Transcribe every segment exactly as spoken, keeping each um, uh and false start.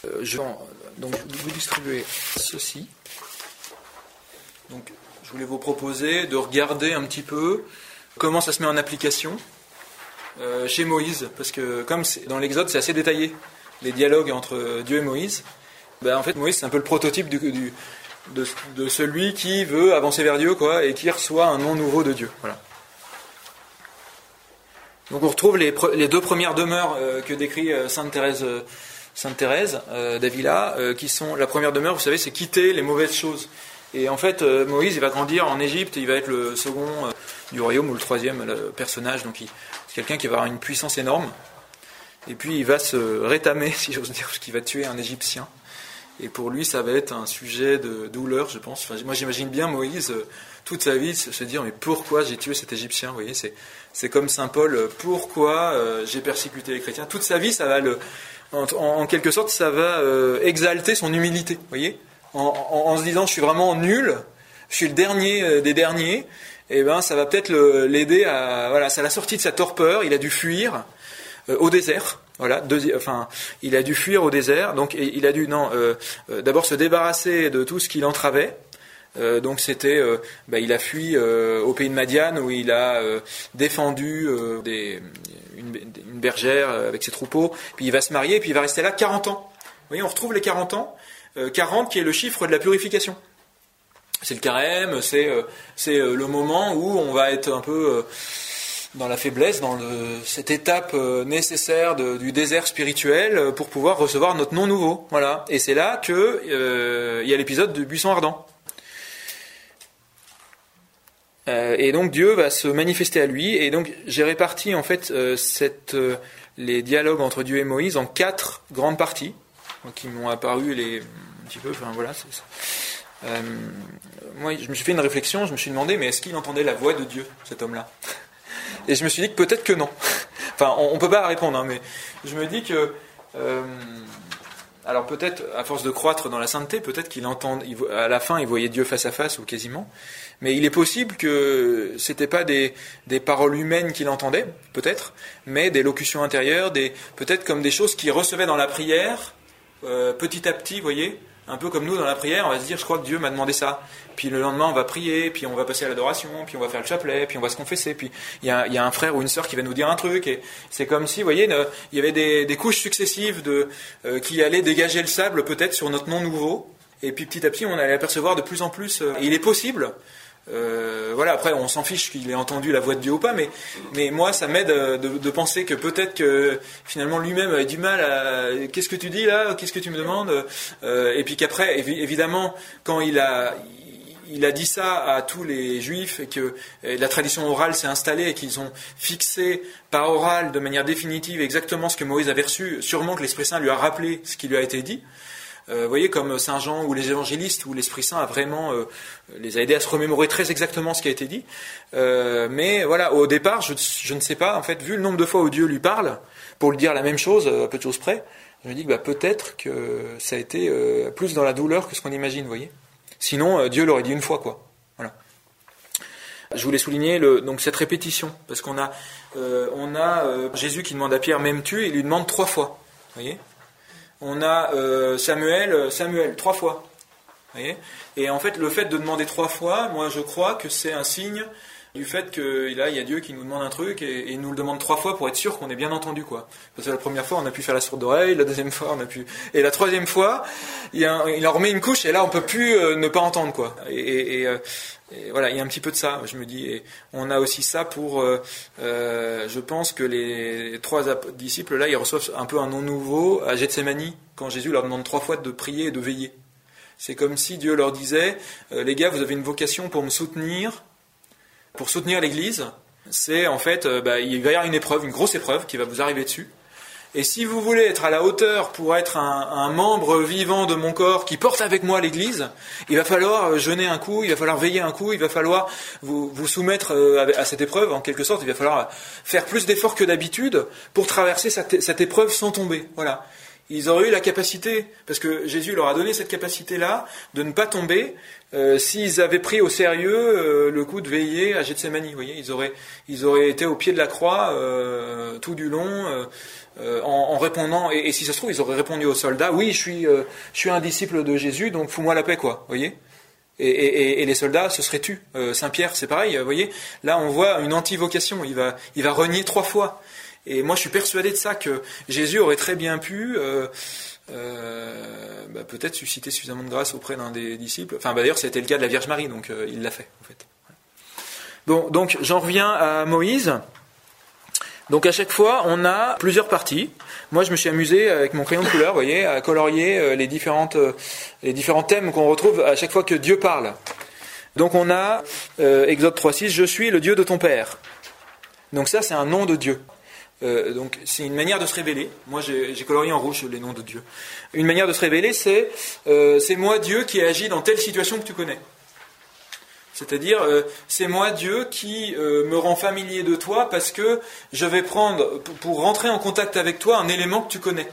Euh, je vais donc vous distribuer ceci. Donc, je voulais vous proposer de regarder un petit peu comment ça se met en application euh, chez Moïse, parce que comme c'est, dans l'Exode, c'est assez détaillé, les dialogues entre Dieu et Moïse. Ben, en fait, Moïse, c'est un peu le prototype du, du, de, de celui qui veut avancer vers Dieu, quoi, et qui reçoit un nom nouveau de Dieu. Voilà. Donc, on retrouve les, les deux premières demeures euh, que décrit euh, Sainte Thérèse, euh, Sainte Thérèse euh, d'Avila, euh, qui sont la première demeure, vous savez, c'est quitter les mauvaises choses. Et en fait, euh, Moïse, il va grandir en Égypte, et il va être le second euh, du royaume, ou le troisième le personnage, donc il, c'est quelqu'un qui va avoir une puissance énorme. Et puis, il va se rétamer, si j'ose dire, parce qu'il va tuer un Égyptien. Et pour lui, ça va être un sujet de douleur, je pense. Enfin, moi, j'imagine bien Moïse, euh, toute sa vie, se dire, mais pourquoi j'ai tué cet Égyptien? Vous voyez, c'est, c'est comme saint Paul, euh, pourquoi euh, j'ai persécuté les chrétiens? Toute sa vie, ça va le, en, en quelque sorte, ça va euh, exalter son humilité, vous voyez, en, en, en se disant, je suis vraiment nul, je suis le dernier euh, des derniers, et ben, ça va peut-être le, l'aider à, voilà, ça l'a sorti de sa torpeur, il a dû fuir euh, au désert. Voilà, deuxi- enfin, il a dû fuir au désert, donc il a dû non, euh, euh, d'abord se débarrasser de tout ce qui l'entravait. Euh, donc c'était, euh, bah, il a fui euh, au pays de Madian où il a euh, défendu euh, des, une, une bergère avec ses troupeaux. Puis il va se marier, puis il va rester là quarante ans. Vous voyez, on retrouve les quarante ans, euh, quarante qui est le chiffre de la purification. C'est le carême, c'est, euh, c'est euh, le moment où on va être un peu euh, dans la faiblesse, dans le, cette étape euh, nécessaire de, du désert spirituel euh, pour pouvoir recevoir notre nom nouveau. Voilà. Et c'est là qu'il euh, y a l'épisode du buisson ardent. Euh, et donc Dieu va se manifester à lui. Et donc j'ai réparti en fait euh, cette, euh, les dialogues entre Dieu et Moïse en quatre grandes parties, donc, qui m'ont apparu les, un petit peu. Enfin voilà. C'est ça. Euh, moi, je me suis fait une réflexion. Je me suis demandé, mais est-ce qu'il entendait la voix de Dieu, cet homme-là? Et je me suis dit que peut-être que non. Enfin, on ne peut pas répondre, hein, mais je me dis que, euh, alors peut-être, à force de croître dans la sainteté, peut-être qu'il entend, il, à la fin, il voyait Dieu face à face, ou quasiment. Mais il est possible que c'était pas des, des paroles humaines qu'il entendait, peut-être, mais des locutions intérieures, des, peut-être comme des choses qu'il recevait dans la prière, euh, petit à petit, vous voyez. Un peu comme nous dans la prière, on va se dire, je crois que Dieu m'a demandé ça. Puis le lendemain, on va prier, puis on va passer à l'adoration, puis on va faire le chapelet, puis on va se confesser. Puis il y a, il y a un frère ou une sœur qui va nous dire un truc. Et c'est comme si, vous voyez, il y avait des, des couches successives de, euh, qui allaient dégager le sable peut-être sur notre nom nouveau. Et puis petit à petit, on allait apercevoir de plus en plus. Euh, et il est possible. Euh, voilà, après on s'en fiche qu'il ait entendu la voix de Dieu ou pas, mais, mais moi ça m'aide de, de penser que peut-être que finalement lui-même avait du mal à qu'est-ce que tu dis là, qu'est-ce que tu me demandes, euh, et puis qu'après évidemment quand il a il a dit ça à tous les juifs et que la tradition orale s'est installée et qu'ils ont fixé par oral de manière définitive exactement ce que Moïse avait reçu, sûrement que l'Esprit Saint lui a rappelé ce qui lui a été dit. Euh, vous voyez, comme Saint Jean ou les évangélistes, où l'Esprit Saint a vraiment euh, les a aidés à se remémorer très exactement ce qui a été dit. Euh, mais voilà, au départ, je, je ne sais pas, en fait, vu le nombre de fois où Dieu lui parle, pour lui dire la même chose, à peu de choses près, je me dis que bah, peut-être que ça a été euh, plus dans la douleur que ce qu'on imagine, vous voyez. Sinon, euh, Dieu l'aurait dit une fois, quoi. Voilà. Je voulais souligner le, donc cette répétition, parce qu'on a, euh, on a euh, Jésus qui demande à Pierre, m'aimes-tu? Et il lui demande trois fois, vous voyez. On a euh, Samuel, Samuel, trois fois. Vous voyez ? Et en fait, le fait de demander trois fois, moi je crois que c'est un signe du fait que là, il y a Dieu qui nous demande un truc et, et il nous le demande trois fois pour être sûr qu'on est bien entendu, quoi. Parce que la première fois, on a pu faire la sourde oreille, la deuxième fois, on a pu... Et la troisième fois, il, y a un, il en remet une couche et là, on peut plus euh, ne pas entendre, quoi. Et, et, et, euh, et voilà, il y a un petit peu de ça, je me dis. Et on a aussi ça pour... Euh, euh, je pense que les trois disciples, là, ils reçoivent un peu un nom nouveau à Gethsémani, quand Jésus leur demande trois fois de prier et de veiller. C'est comme si Dieu leur disait, euh, les gars, vous avez une vocation pour me soutenir, pour soutenir l'Église. C'est en fait, euh, bah, il va y avoir une épreuve, une grosse épreuve qui va vous arriver dessus. Et si vous voulez être à la hauteur pour être un, un membre vivant de mon corps qui porte avec moi l'Église, il va falloir jeûner un coup, il va falloir veiller un coup, il va falloir vous, vous soumettre à cette épreuve, en quelque sorte. Il va falloir faire plus d'efforts que d'habitude pour traverser cette, cette épreuve sans tomber. Voilà. ils auraient eu la capacité, parce que Jésus leur a donné cette capacité-là, de ne pas tomber, euh, s'ils avaient pris au sérieux euh, le coup de veiller à Gethsémani. Vous voyez, ils auraient, ils auraient été au pied de la croix euh, tout du long, euh, euh, en, en répondant, et, et si ça se trouve, ils auraient répondu aux soldats, oui, je suis, euh, je suis un disciple de Jésus, donc fous-moi la paix, quoi. Vous voyez. Et, et, et les soldats se seraient tus. Euh, Saint-Pierre, c'est pareil. Vous voyez, là, on voit une anti-vocation. Il va, il va renier trois fois. Et moi, je suis persuadé de ça, que Jésus aurait très bien pu, euh, euh, bah, peut-être susciter suffisamment de grâce auprès d'un des disciples. Enfin, bah, d'ailleurs, c'était le cas de la Vierge Marie, donc euh, il l'a fait, en fait. Bon, donc j'en reviens à Moïse. Donc à chaque fois, on a plusieurs parties. Moi, je me suis amusé avec mon crayon de couleur, vous voyez, à colorier les différentes, les différents thèmes qu'on retrouve à chaque fois que Dieu parle. Donc on a euh, Exode trois six, je suis le Dieu de ton père. Donc ça, c'est un nom de Dieu. Euh, donc c'est une manière de se révéler. Moi, j'ai, j'ai colorié en rouge les noms de Dieu. Une manière de se révéler, c'est euh, c'est moi Dieu qui ai agi dans telle situation que tu connais. C'est-à-dire, euh, c'est moi Dieu qui euh, me rend familier de toi parce que je vais prendre, pour rentrer en contact avec toi, un élément que tu connais.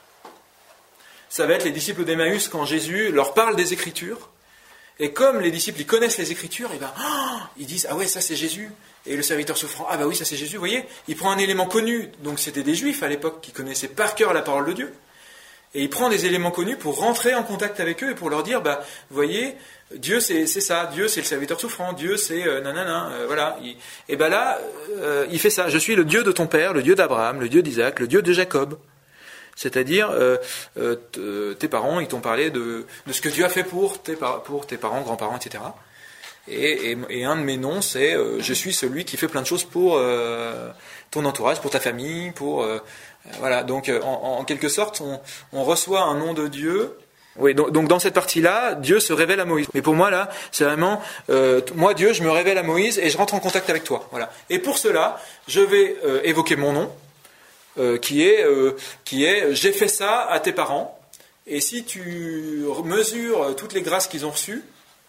Ça va être les disciples d'Emmaüs quand Jésus leur parle des Écritures. Et comme les disciples ils connaissent les Écritures, et ben, oh, ils disent, ah ouais, ça c'est Jésus. Et le serviteur souffrant, ah bah oui, ça c'est Jésus. Vous voyez, il prend un élément connu. Donc c'était des Juifs à l'époque qui connaissaient par cœur la parole de Dieu. Et il prend des éléments connus pour rentrer en contact avec eux et pour leur dire, bah, vous voyez, Dieu c'est, c'est ça, Dieu c'est le serviteur souffrant, Dieu c'est euh, nanana, euh, voilà. Il, et ben là, euh, il fait ça. Je suis le Dieu de ton père, le Dieu d'Abraham, le Dieu d'Isaac, le Dieu de Jacob. C'est-à-dire, euh, euh, t- tes parents, ils t'ont parlé de, de ce que Dieu a fait pour tes, par- pour tes parents, grands-parents, et cetera. Et, et, et un de mes noms, c'est euh, je suis celui qui fait plein de choses pour euh, ton entourage, pour ta famille, pour euh, voilà. Donc, en, en quelque sorte, on, on reçoit un nom de Dieu. Oui, donc, donc dans cette partie-là, Dieu se révèle à Moïse. Mais pour moi, là, c'est vraiment euh, moi, Dieu, je me révèle à Moïse et je rentre en contact avec toi. Voilà. Et pour cela, je vais euh, évoquer mon nom, euh, qui est euh, qui est j'ai fait ça à tes parents. Et si tu mesures toutes les grâces qu'ils ont reçues,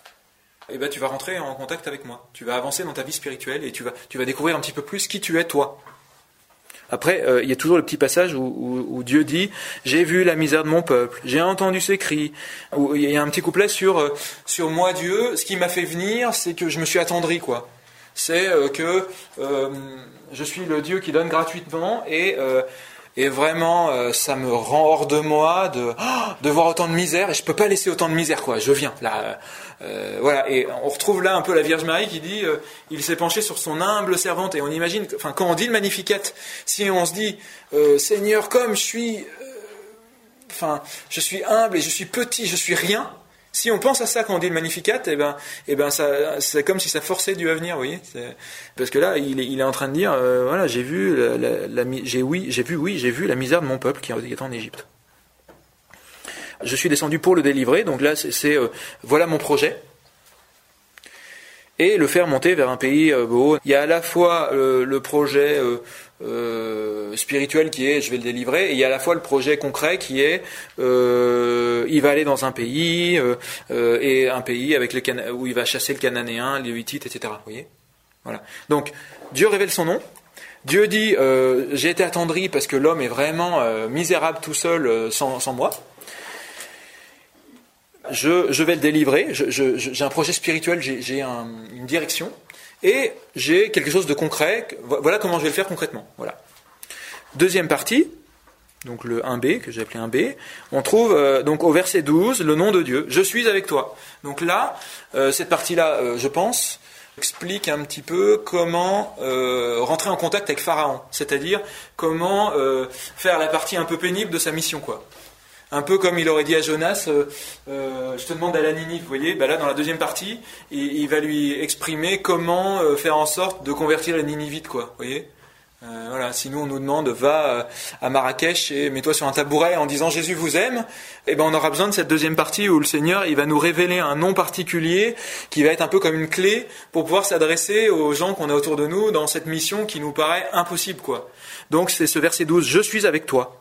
eh ben, tu vas rentrer en contact avec moi. Tu vas avancer dans ta vie spirituelle et tu vas, tu vas découvrir un petit peu plus qui tu es, toi. Après, euh, il y a toujours le petit passage où, où, où Dieu dit « J'ai vu la misère de mon peuple, j'ai entendu ses cris ». Où il y a un petit couplet sur, euh, sur moi, Dieu. Ce qui m'a fait venir, c'est que je me suis attendri, quoi. C'est euh, que euh, je suis le Dieu qui donne gratuitement et... Euh, Et vraiment, euh, ça me rend hors de moi de, oh, de voir autant de misère, et je peux pas laisser autant de misère, quoi. Je viens là, euh, voilà. Et on retrouve là un peu la Vierge Marie qui dit, euh, il s'est penché sur son humble servante. Et on imagine, enfin, quand on dit le Magnificat, si on se dit, euh, Seigneur, comme je suis, euh, enfin, je suis humble et je suis petit, je suis rien. Si on pense à ça quand on dit le Magnificat, eh ben, eh ben, ça, c'est comme si ça forçait Dieu à venir, vous voyez. C'est, parce que là, il est, il est en train de dire, euh, voilà, j'ai vu, la, la, la, j'ai oui, j'ai vu, oui, j'ai vu la misère de mon peuple qui est en Égypte. Je suis descendu pour le délivrer, donc là, c'est, c'est euh, voilà mon projet. Et le faire monter vers un pays euh, beau. Il y a à la fois euh, le projet euh, euh, spirituel qui est je vais le délivrer, et il y a à la fois le projet concret qui est euh, il va aller dans un pays euh, euh, et un pays avec les Cana- où il va chasser le Cananéen, les Hittites, et cetera. Vous voyez, voilà. Donc Dieu révèle son nom. Dieu dit euh, j'ai été attendri parce que l'homme est vraiment euh, misérable tout seul euh, sans, sans moi. Je, je vais le délivrer, je, je, j'ai un projet spirituel, j'ai, j'ai un, une direction, et j'ai quelque chose de concret, voilà comment je vais le faire concrètement. Voilà. Deuxième partie, donc le un B, que j'ai appelé un B, on trouve euh, donc au verset douze, le nom de Dieu, je suis avec toi. Donc là, euh, cette partie-là, euh, je pense, explique un petit peu comment euh, rentrer en contact avec Pharaon, c'est-à-dire comment euh, faire la partie un peu pénible de sa mission, quoi. Un peu comme il aurait dit à Jonas, euh, euh, je te demande d'aller à Ninive, vous voyez, bah là dans la deuxième partie, il, il va lui exprimer comment euh, faire en sorte de convertir les Ninivites, quoi, vous voyez. Euh, voilà, si nous on nous demande, va à Marrakech et mets-toi sur un tabouret en disant Jésus vous aime, et ben on aura besoin de cette deuxième partie où le Seigneur il va nous révéler un nom particulier qui va être un peu comme une clé pour pouvoir s'adresser aux gens qu'on a autour de nous dans cette mission qui nous paraît impossible, quoi. Donc c'est ce verset douze, je suis avec toi.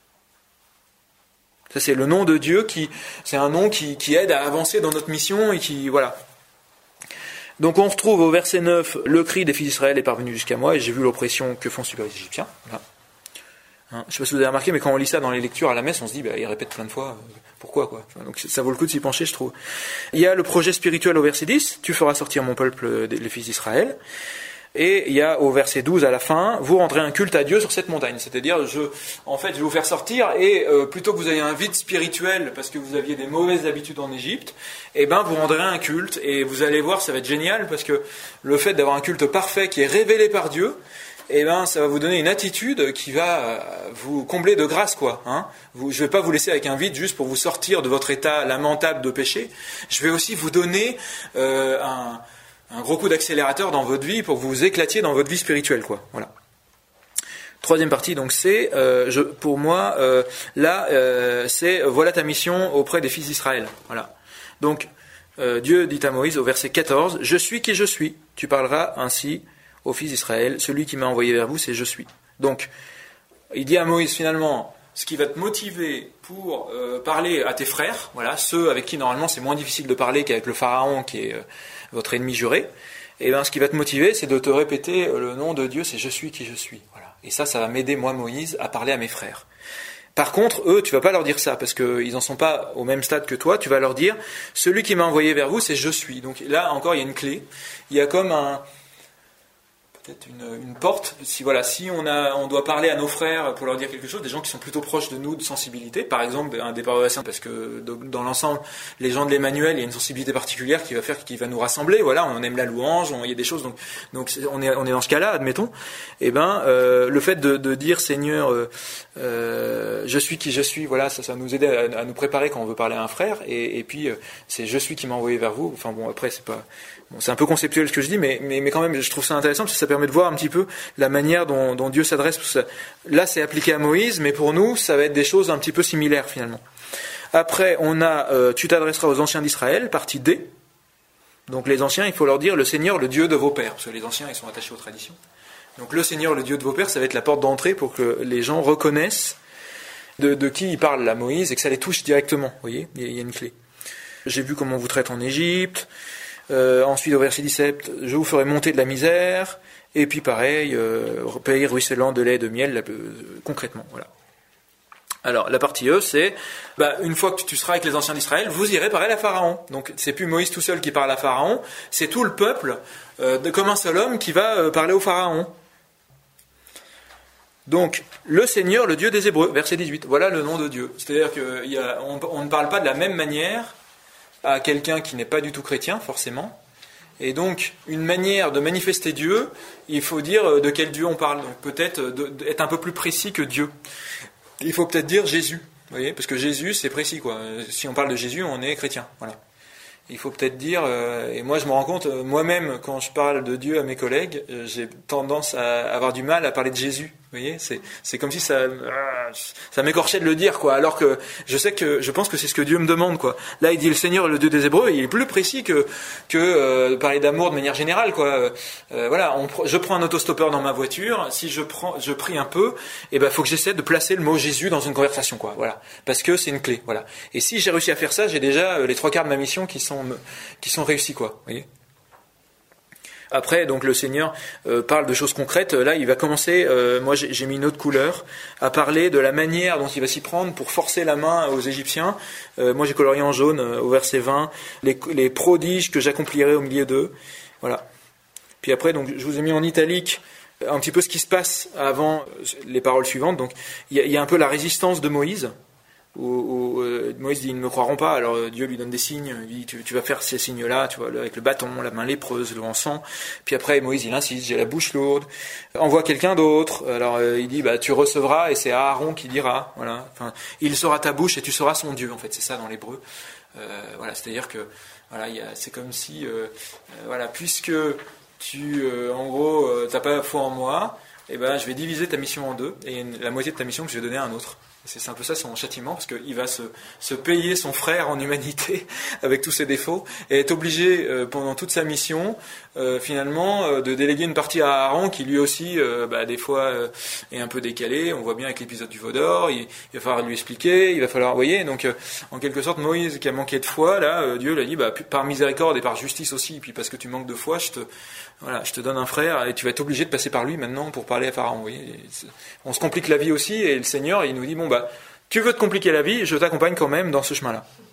Ça, c'est le nom de Dieu, qui, c'est un nom qui, qui aide à avancer dans notre mission et qui, voilà. Donc on retrouve au verset neuf, le cri des fils d'Israël est parvenu jusqu'à moi et j'ai vu l'oppression que font subir les Égyptiens. Voilà. Hein, je sais pas si vous avez remarqué, mais quand on lit ça dans les lectures à la messe, on se dit, bah, il répète plein de fois, euh, pourquoi, quoi. Donc ça vaut le coup de s'y pencher, je trouve. Il y a le projet spirituel au verset dix, tu feras sortir mon peuple, les fils d'Israël. Et il y a au verset douze à la fin, vous rendrez un culte à Dieu sur cette montagne. C'est-à-dire, je, en fait, je vais vous faire sortir, et euh, plutôt que vous ayez un vide spirituel parce que vous aviez des mauvaises habitudes en Égypte, eh ben, vous rendrez un culte, et vous allez voir, ça va être génial, parce que le fait d'avoir un culte parfait qui est révélé par Dieu, eh ben, ça va vous donner une attitude qui va vous combler de grâce, quoi. Hein. Vous, je ne vais pas vous laisser avec un vide juste pour vous sortir de votre état lamentable de péché. Je vais aussi vous donner euh, un, un gros coup d'accélérateur dans votre vie pour que vous vous éclatiez dans votre vie spirituelle, quoi. Voilà. Troisième partie, donc c'est, euh, je, pour moi, euh, là, euh, c'est voilà ta mission auprès des fils d'Israël. Voilà. Donc, euh, Dieu dit à Moïse au verset quatorze, je suis qui je suis. Tu parleras ainsi aux fils d'Israël, celui qui m'a envoyé vers vous, c'est je suis. Donc, il dit à Moïse finalement, ce qui va te motiver pour euh, parler à tes frères, voilà, ceux avec qui normalement c'est moins difficile de parler qu'avec le pharaon qui est euh, votre ennemi juré, et bien ce qui va te motiver, c'est de te répéter euh, le nom de Dieu, c'est je suis qui je suis. Voilà. Et ça, ça va m'aider, moi Moïse, à parler à mes frères. Par contre, eux, tu vas pas leur dire ça, parce qu'ils n'en sont pas au même stade que toi, tu vas leur dire, celui qui m'a envoyé vers vous, c'est je suis. Donc là encore, il y a une clé, il y a comme un... peut-être une, une porte, si voilà, si on a, on doit parler à nos frères pour leur dire quelque chose, des gens qui sont plutôt proches de nous, de sensibilité, par exemple un départ de parce que dans l'ensemble, les gens de l'Emmanuel, il y a une sensibilité particulière qui va faire, qui va nous rassembler, voilà, on aime la louange, on, il y a des choses, donc, donc on est, on est dans ce cas-là, admettons, et ben, euh, le fait de, de dire Seigneur, euh, euh, je suis qui je suis, voilà, ça, ça va nous aider à, à nous préparer quand on veut parler à un frère, et, et puis euh, c'est je suis qui m'a envoyé vers vous, enfin bon, après c'est pas, bon, c'est un peu conceptuel ce que je dis, mais, mais, mais quand même, je trouve ça intéressant parce que ça permet de voir un petit peu la manière dont, dont Dieu s'adresse. Là, c'est appliqué à Moïse, mais pour nous, ça va être des choses un petit peu similaires finalement. Après, on a euh, tu t'adresseras aux anciens d'Israël, partie D. Donc les anciens, il faut leur dire le Seigneur, le Dieu de vos pères, parce que les anciens, ils sont attachés aux traditions. Donc le Seigneur, le Dieu de vos pères, ça va être la porte d'entrée pour que les gens reconnaissent de, de qui il parle là, Moïse, et que ça les touche directement. Vous voyez, il y a une clé. J'ai vu comment on vous traite en Égypte. Euh, ensuite, au verset dix-sept, je vous ferai monter de la misère. Et puis pareil, euh, pays ruisselant de lait et de miel, là, euh, concrètement. Voilà. Alors, la partie E, c'est, bah, une fois que tu seras avec les anciens d'Israël, vous irez parler à Pharaon. Donc, c'est plus Moïse tout seul qui parle à Pharaon, c'est tout le peuple, euh, de, comme un seul homme, qui va euh, parler au Pharaon. Donc, le Seigneur, le Dieu des Hébreux, verset dix-huit, voilà le nom de Dieu. C'est-à-dire qu'on on ne parle pas de la même manière à quelqu'un qui n'est pas du tout chrétien, forcément. Et donc, une manière de manifester Dieu, il faut dire de quel Dieu on parle. Donc, peut-être de, de, être un peu plus précis que Dieu. Il faut peut-être dire Jésus, vous voyez, parce que Jésus, c'est précis, quoi. Si on parle de Jésus, on est chrétien, voilà. Il faut peut-être dire, euh, et moi je me rends compte, euh, moi-même, quand je parle de Dieu à mes collègues, euh, j'ai tendance à avoir du mal à parler de Jésus. Vous voyez, c'est, c'est comme si ça, euh, ça m'écorchait de le dire, quoi. Alors que je sais que, je pense que c'est ce que Dieu me demande, quoi. Là, il dit le Seigneur, le Dieu des Hébreux, il est plus précis que que euh, parler d'amour de manière générale, quoi. Euh, voilà, on, je prends un autostoppeur dans ma voiture. Si je prends, je prie un peu, et ben, faut que j'essaie de placer le mot Jésus dans une conversation, quoi. Voilà, parce que c'est une clé, voilà. Et si j'ai réussi à faire ça, j'ai déjà les trois quarts de ma mission qui sont qui sont réussis, quoi. Vous voyez. Après, donc le Seigneur euh, parle de choses concrètes. Là, il va commencer, euh, moi j'ai, j'ai mis une autre couleur, à parler de la manière dont il va s'y prendre pour forcer la main aux Égyptiens. Euh, moi j'ai colorié en jaune euh, au verset vingt, les, les prodiges que j'accomplirai au milieu d'eux. Voilà. Puis après, donc je vous ai mis en italique un petit peu ce qui se passe avant les paroles suivantes. Donc il y a, il y a un peu la résistance de Moïse. Où, où euh, Moïse dit ils ne me croiront pas, alors euh, Dieu lui donne des signes, il dit tu, tu vas faire ces signes-là, tu vois, avec le bâton, la main lépreuse, le sang. Puis après Moïse il insiste, j'ai la bouche lourde, envoie quelqu'un d'autre. Alors euh, il dit bah tu recevras et c'est Aaron qui dira, voilà. Enfin, il sera ta bouche et tu seras son Dieu. En fait c'est ça dans l'hébreu. Euh, voilà, c'est-à-dire que voilà, y a, c'est comme si euh, euh, voilà, puisque tu euh, en gros euh, t'as pas la foi en moi, et ben je vais diviser ta mission en deux et la moitié de ta mission que je vais donner à un autre. C'est un peu ça son châtiment, parce qu'il va se, se payer son frère en humanité avec tous ses défauts et est obligé euh, pendant toute sa mission euh, finalement euh, de déléguer une partie à Aaron qui lui aussi euh, bah, des fois euh, est un peu décalé. On voit bien avec l'épisode du veau d'or, il, il va falloir lui expliquer, il va falloir, vous voyez, donc euh, en quelque sorte Moïse qui a manqué de foi, là euh, Dieu lui a dit bah, par miséricorde et par justice aussi, et puis parce que tu manques de foi, je te, voilà, je te donne un frère et tu vas être obligé de passer par lui maintenant pour parler parler à Pharaon. Vous voyez, on se complique la vie aussi, et le Seigneur, il nous dit, bon, bah, tu veux te compliquer la vie, je t'accompagne quand même dans ce chemin-là.